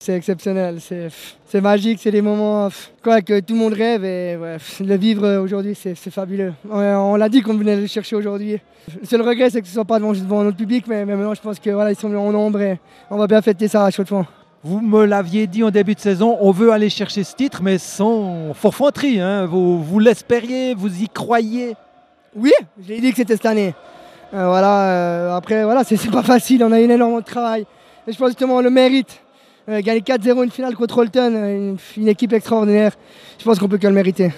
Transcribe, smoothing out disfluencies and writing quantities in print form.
C'est exceptionnel, c'est magique, c'est des moments que tout le monde rêve et ouais, le vivre aujourd'hui c'est fabuleux. On l'a dit qu'on venait le chercher aujourd'hui. Le seul regret c'est que ce ne soit pas devant notre public, mais maintenant je pense que voilà, ils sont en nombre et on va bien fêter ça à Chaux-de-Fonds. Vous me l'aviez dit en début de saison, on veut aller chercher ce titre, mais sans forfanterie. Hein. Vous l'espériez, vous y croyez? Oui, j'ai dit que c'était cette année. Après, voilà, c'est pas facile, on a énormément de travail. Et je pense justement on le mérite. Gagner 4-0 une finale contre Holton, une équipe extraordinaire, je pense qu'on peut que le mériter.